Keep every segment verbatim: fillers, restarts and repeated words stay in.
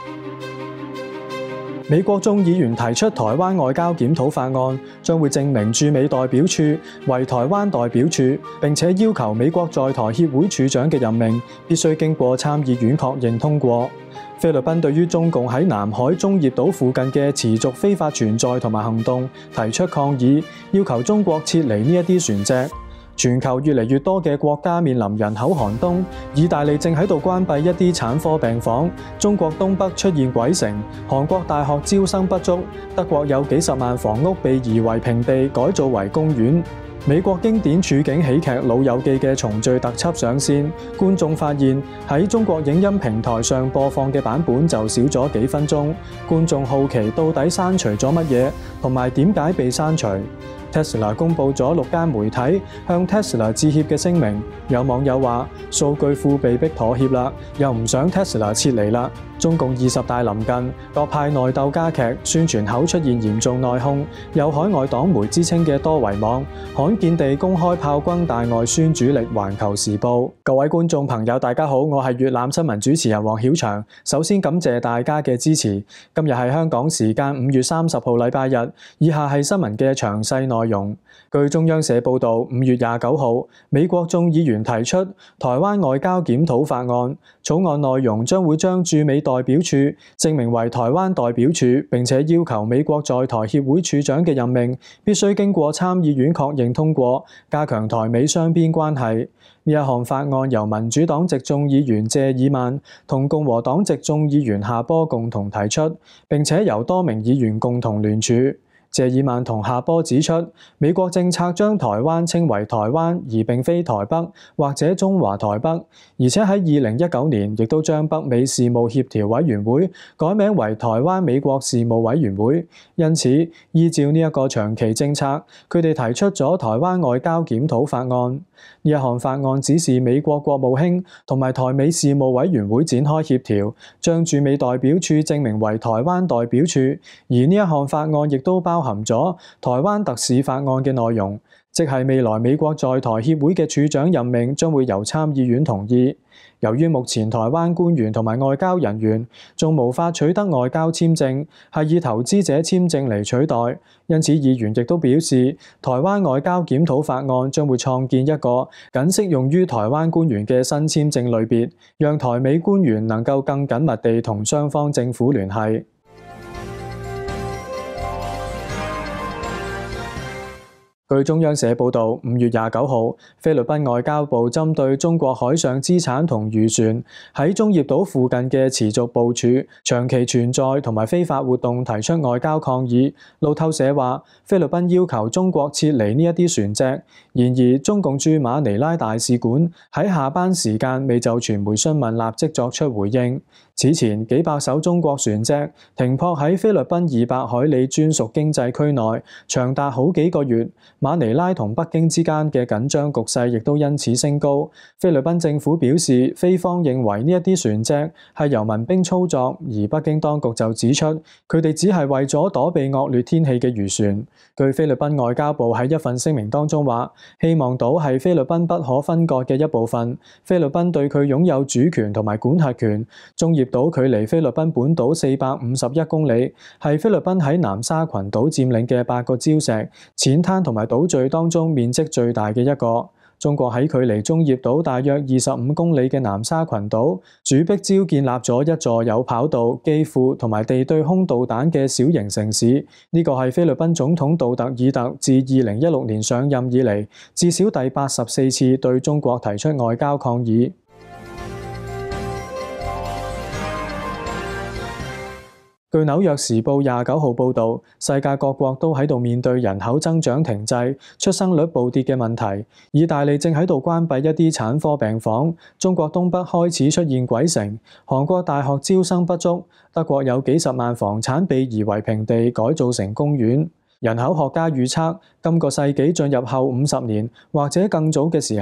美國眾議員提出台灣外交檢討法案，將會證明駐美代表處為台灣代表處，並且要求美國在台協會處長嘅任命必須經過參議院確認通過。菲律賓對於中共喺南海中業島附近嘅持續非法存在同埋行動提出抗議，要求中國撤離呢一啲船隻。全球越嚟越多嘅國家面臨人口寒冬，意大利正喺度關閉一啲產科病房，中國東北出現鬼城，韓國大學招生不足，德國有幾十萬房屋被夷為平地，改造為公園。美國經典處境喜劇《老友記》嘅重聚特輯上線，觀眾發現喺中國影音平台上播放嘅版本就少咗幾分鐘，觀眾好奇到底刪除咗乜嘢，同埋點解被刪除。Tesla 公佈咗六間媒體向 Tesla 致歉嘅聲明，有網友話數據庫被逼妥協啦，又唔想 Tesla 撤離啦。中共二十大臨近，各派內鬥加劇，宣傳口出現嚴重內訌，有海外黨媒之稱嘅多維網，罕見地公開炮轟大外宣主力環球時報。各位觀眾朋友，大家好，我係粵覽新聞主持人黃曉翔。首先感謝大家嘅支持。今日係香港時間五月三十號禮拜日，以下係新聞嘅詳細內容。據中央社報導，五月廿九號，美國眾議員提出台灣外交檢討法案，草案內容將會將駐美代表處證明為台灣代表處，並且要求美國在台協會處長嘅任命必須經過參議院確認通過，加強台美雙邊關係。呢一項法案由民主黨籍眾議員謝爾曼同共和黨籍眾議員夏波共同提出，並且由多名議員共同聯署。謝爾曼同夏波指出，美國政策將台灣稱為台灣，而並非台北或者中華台北，而且喺二零一九年亦都將北美事務協調委員會改名為台灣美國事務委員會。因此，依照呢一個長期政策，佢哋提出咗台灣外交檢討法案。呢一項法案指示美國國務卿同埋台美事務委員會展開協調，將駐美代表處證明為台灣代表處，而呢一項法案亦都包含咗台灣特使法案嘅內容，即係未來美國在台協會嘅處長任命將會由參議院同意。由於目前台灣官員同埋外交人員仲無法取得外交簽證，係以投資者簽證嚟取代，因此議員亦都表示，台灣外交檢討法案將會創建一個僅適用於台灣官員嘅新簽證類別，讓台美官員能夠更緊密地同雙方政府聯繫。據中央社報導，五月廿九號，菲律賓外交部針對中國海上資產同漁船喺中業島附近嘅持續部署、長期存在同埋非法活動提出外交抗議。路透社話，菲律賓要求中國撤離呢一啲船隻，然而中共駐馬尼拉大使館喺下班時間未就傳媒詢問立即作出回應。此前，幾百艘中國船隻停泊喺菲律賓二百海里專屬經濟區內，長達好幾個月。馬尼拉同北京之間嘅緊張局勢亦都因此升高。菲律賓政府表示，菲方認為呢一啲船隻係由民兵操作，而北京當局就指出，佢哋只係為咗躲避惡劣天氣嘅漁船。據菲律賓外交部喺一份聲明當中話，希望島係菲律賓不可分割嘅一部分，菲律賓對佢擁有主權同埋管轄權。中業島距離菲律賓本島四百五十一公里，係菲律賓喺南沙群島佔領嘅八個礁石、淺灘同埋島嶼當中面積最大嘅一個。中國喺距離中業島大約二十五公里嘅南沙群島主壁礁建立咗一座有跑道、機庫同埋地對空導彈嘅小型城市。呢個係菲律賓總統杜特爾特自二零一六年上任以嚟至少第八十四次對中國提出外交抗議。據紐約時報廿九號報導，世界各國都喺度面對人口增長停滯、出生率暴跌嘅問題。意大利正喺度關閉一啲產科病房，中國東北開始出現鬼城，韓國大學招生不足，德國有幾十萬房產被夷為平地，改造成公園。人口學家預測，今個世紀進入後五十年或者更早嘅時候，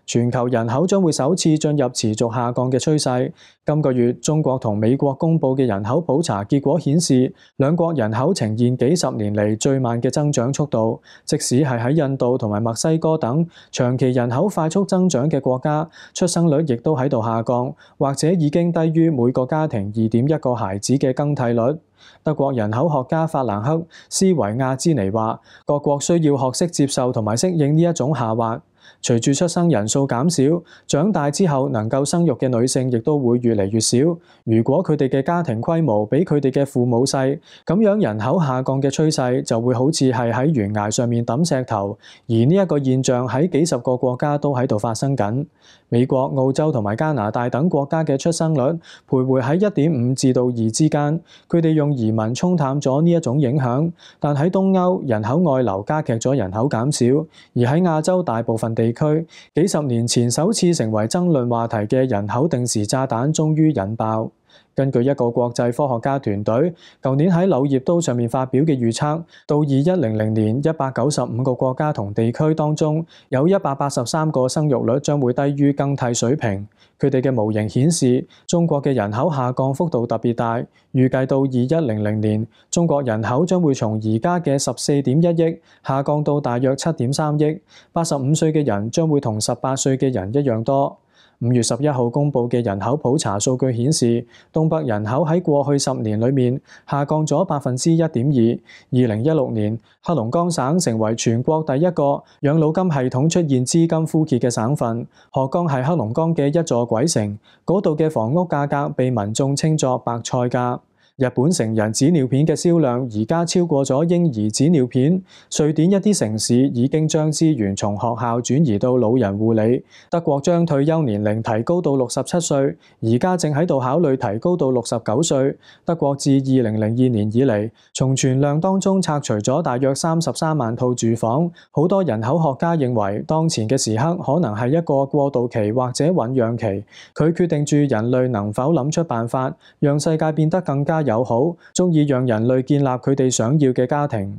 全球人口將會首次進入持續下降嘅趨勢。今個月，中國同美國公佈嘅人口普查結果顯示，兩國人口呈現幾十年嚟最慢嘅增長速度。即使係喺印度同埋墨西哥等長期人口快速增長嘅國家，出生率亦都喺度下降，或者已經低於每個家庭二點一個孩子嘅更替率。德國人口學家法蘭克斯維亞茲尼話：各國需要學識接受同埋適應呢一種下滑。隨住出生人數減少，長大之後能夠生育嘅女性亦都會越嚟越少。如果佢哋嘅家庭規模比佢哋嘅父母細，咁樣人口下降嘅趨勢就會好似係喺懸崖上面抌石頭。而呢一個現象喺幾十個國家都喺度發生緊。美國、澳洲同埋加拿大等國家嘅出生率徘徊喺一點五至到二之間，佢哋用移民沖淡咗呢一種影響。但喺東歐，人口外流加劇咗人口減少，而喺亞洲大部分地區，幾十年前首次成為爭論話題嘅人口定時炸彈終於引爆。根據一個國際科學家團隊舊年喺柳葉刀上面發表嘅預測，到二一零零年，一百九十五個國家同地區當中，有一百八十三個生育率將會低於更替水平。佢哋嘅模型顯示，中國嘅人口下降幅度特別大，預計到二一零零年，中國人口將會從而家嘅十四點一億下降到大約七點三億，八十五歲嘅人將會同十八歲嘅人一樣多。五月十一號公佈嘅人口普查數據顯示，東北人口喺過去十年裏面下降咗百分之一點二。二零一六年，黑龍江省成為全國第一個養老金系統出現資金枯竭嘅省份。河江係黑龍江嘅一座鬼城，嗰度嘅房屋價格被民眾稱作白菜價。日本成人紙尿片嘅銷量而家超過咗嬰兒紙尿片。瑞典一啲城市已經將資源從學校轉移到老人護理。德國將退休年齡提高到六十七歲，而家正喺度考慮提高到六十九歲。德國自二零零二年以嚟，從存量當中拆除咗大約三十三萬套住房。好多人口學家認為，當前嘅時刻可能係一個過渡期或者醞釀期，佢決定住人類能否諗出辦法，讓世界變得更加友好，足以讓人類建立佢哋想要嘅家庭。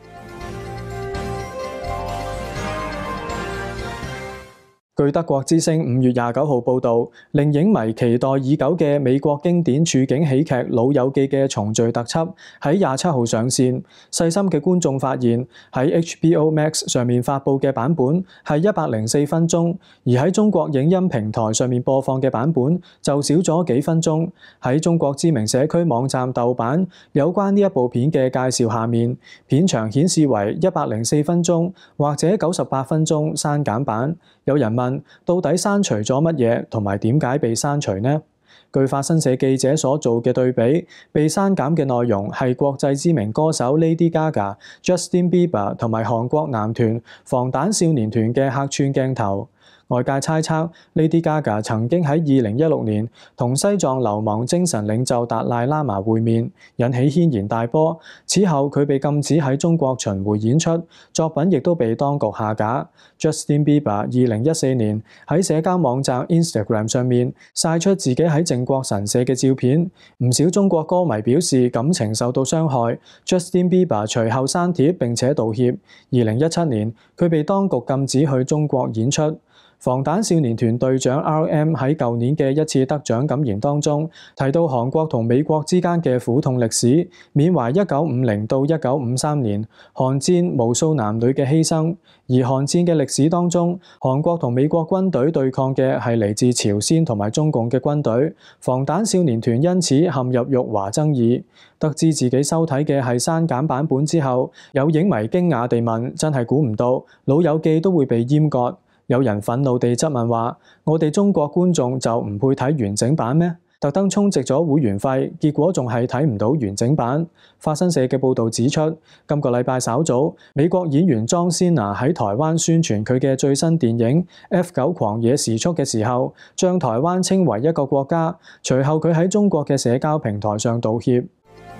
據德國之聲五月廿九號報導，令影迷期待已久嘅美國經典處境喜劇《老友記》嘅重聚特輯喺廿七號上線。細心嘅觀眾發現，喺 H B O Max 上面發布嘅版本係一百零四分鐘，而喺中國影音平台上面播放嘅版本就少咗幾分鐘。喺中國知名社區網站豆瓣有關呢一部片嘅介紹下面，片長顯示為一百零四分鐘或者九十八分鐘刪減版。有人問，到底刪除咗乜嘢，同埋點解被刪除呢？據法新社記者所做嘅對比，被刪減嘅內容係國際知名歌手 Lady Gaga、Justin Bieber 同埋韓國男團防彈少年團嘅客串鏡頭。外界猜測 Lady Gaga 曾經喺二零一六年同西藏流亡精神領袖達賴喇嘛會面，引起軒然大波。此後佢被禁止喺中國巡迴演出，作品亦都被當局下架。Justin Bieber 二零一四年喺社交網站 Instagram 上面曬出自己喺靖國神社嘅照片，唔少中國歌迷表示感情受到傷害。Justin Bieber 隨後刪帖並且道歉。二零一七年佢被當局禁止去中國演出。防彈少年團隊長 R M 喺舊年嘅一次得獎感言當中提到韓國同美國之間嘅苦痛歷史，緬懷一九五零到一九五三年韓戰無數男女嘅犧牲。而韓戰嘅歷史當中，韓國同美國軍隊對抗嘅係嚟自朝鮮同埋中共嘅軍隊，防彈少年團因此陷入辱華爭議。得知自己收睇嘅係刪減版本之後，有影迷驚訝地問：真係估唔到老友記都會被閹割。有人憤怒地質問話：我哋中國觀眾就唔配睇完整版咩？特登充值咗會員費，結果仲係睇唔到完整版。法新社嘅報導指出，今個禮拜稍早，美國演員莊先拿喺台灣宣傳佢嘅最新電影《F 九狂野時速》嘅時候，將台灣稱為一個國家。隨後佢喺中國嘅社交平台上道歉。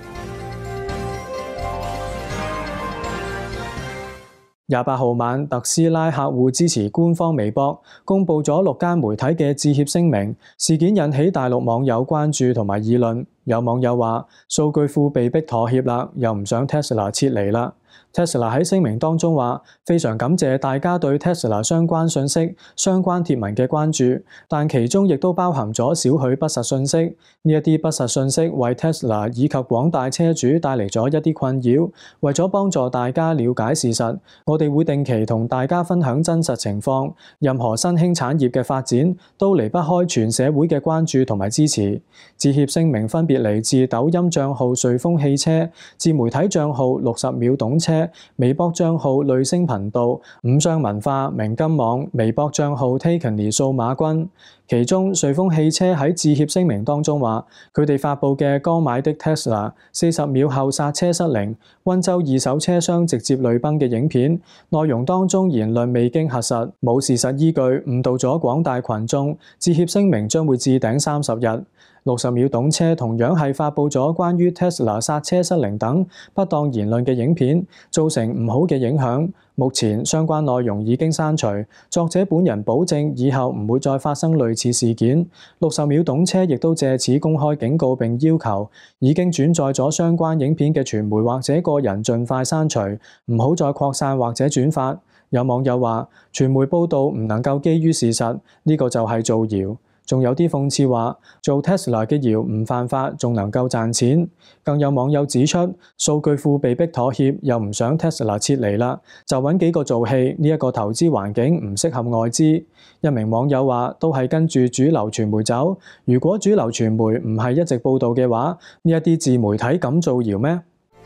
廿八號晚，特斯拉客戶支持官方微博公佈咗六間媒體嘅致歉聲明，事件引起大陸網友關注同埋議論。有網友話：數據庫被迫妥協啦，又唔想 Tesla 撤離啦。 Tesla 喺聲明當中話，非常感謝大家對 Tesla 相關信息、相關貼文嘅關注，但其中亦都包含咗少許不實信息。呢一啲不實信息為 Tesla 以及廣大車主帶嚟咗一啲困擾。為咗幫助大家了解事實，我哋會定期同大家分享真實情況。任何新興產業嘅發展都離不開全社會嘅關注同埋支持。致歉聲明分別嚟自抖音帳號順風汽車、自媒體帳號六十秒懂車、微博帳號雷聲頻道、五商文化、明金網、微博帳號 Takenly 數碼君。其中，順風汽車喺致歉聲明當中話，佢哋發布嘅剛買的 Tesla 四十秒後剎車失靈、溫州二手車廂直接淚崩嘅影片，內容當中言論未經核實，冇事實依據，誤導咗廣大群眾。致歉聲明將會置頂三十日。六十秒懂車同樣係發布咗關於 Tesla 剎車失靈等不當言論嘅影片，造成唔好嘅影響。目前相關內容已經刪除，作者本人保證以後唔會再發生類似事件。六十秒懂車亦都借此公開警告並要求已經轉載咗相關影片嘅傳媒或者個人盡快刪除，唔好再擴散或者轉發。有網友話，傳媒報導唔能夠基於事實，呢個就係造謠。仲有啲諷刺話，做 Tesla 嘅謠唔犯法，仲能夠賺錢。更有網友指出，數據庫被迫妥協，又唔想 Tesla 撤離啦，就揾幾個做戲，呢一個投資環境唔適合外資。一名網友話，都係跟住主流傳媒走。如果主流傳媒唔係一直報導嘅話，呢一啲自媒體敢造謠咩？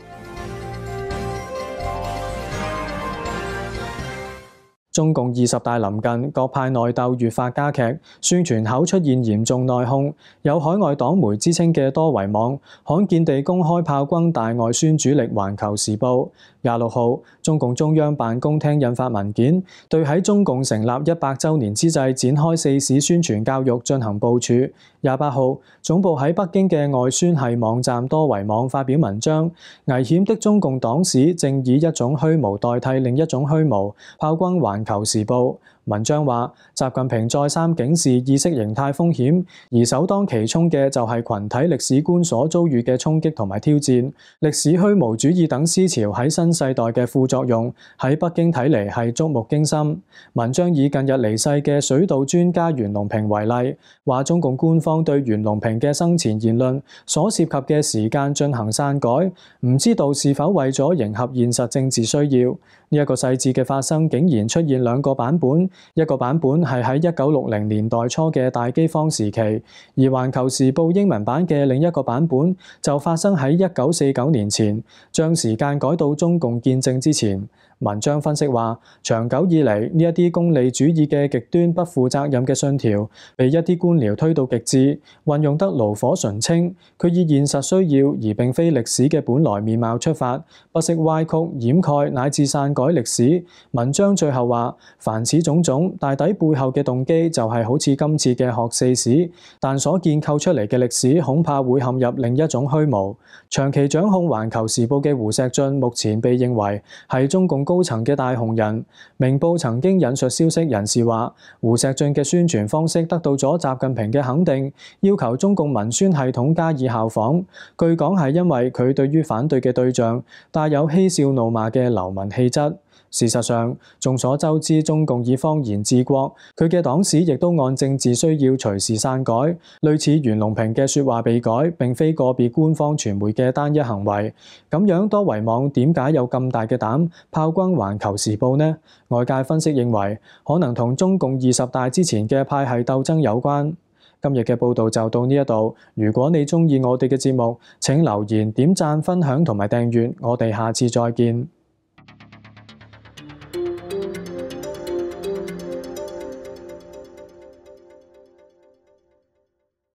中共二十大臨近，各派內鬥越發加劇，宣傳口出現嚴重內訌。有海外黨媒之稱嘅多維網，罕見地公開炮轟大外宣主力《環球時報》。廿六號，中共中央辦公廳印發文件，對喺中共成立一百週年之際展開四史宣傳教育進行部署。廿八號，總部喺北京嘅外宣系網站多維網發表文章，危險的中共黨史正以一種虛無代替另一種虛無，炮轟《環球時報》。文章話，習近平再三警示意識形態風險，而首當其衝嘅就係群體歷史觀所遭遇嘅衝擊同埋挑戰。歷史虛無主義等思潮喺新世代嘅副作用，喺北京睇嚟係觸目驚心。文章以近日離世嘅水稻專家袁隆平為例，話中共官方對袁隆平嘅生前言論所涉及嘅時間進行刪改，唔知道是否為咗迎合現實政治需要。呢、這、一個細節嘅發生竟然出現兩個版本。一個版本係喺一九六零年代初嘅大饑荒時期，而《環球時報》英文版嘅另一個版本就發生喺一九四九年前，將時間改到中共建政之前。文章分析話，長久以嚟呢一啲功利主義嘅極端不負責任嘅信條，被一啲官僚推到極致，運用得爐火純青。佢以現實需要而並非歷史嘅本來面貌出發，不惜歪曲、掩蓋乃至篡改歷史。文章最後話，凡此種種，大抵背後嘅動機就係好似今次嘅學四史，但所建構出嚟嘅歷史恐怕會陷入另一種虛無。長期掌控《環球時報》嘅胡錫進目前被認為係中共高層嘅大紅人。明報曾經引述消息人士話，胡錫進嘅宣傳方式得到咗習近平嘅肯定，要求中共文宣系統加以效仿。據講係因為佢對於反對嘅對象帶有嬉笑怒罵嘅流氓氣質。事實上，眾所周知，中共以謊言治國，佢嘅黨史亦都按政治需要隨時篡改。類似袁隆平嘅説話被改，並非個別官方傳媒嘅單一行為。咁樣多維網點解有咁大嘅膽炮轟《環球時報》呢？外界分析認為，可能同中共二十大之前嘅派系鬥爭有關。今日嘅報導就到呢一度。如果你鍾意我哋嘅節目，請留言、點讚、分享同埋訂閱。我哋下次再見。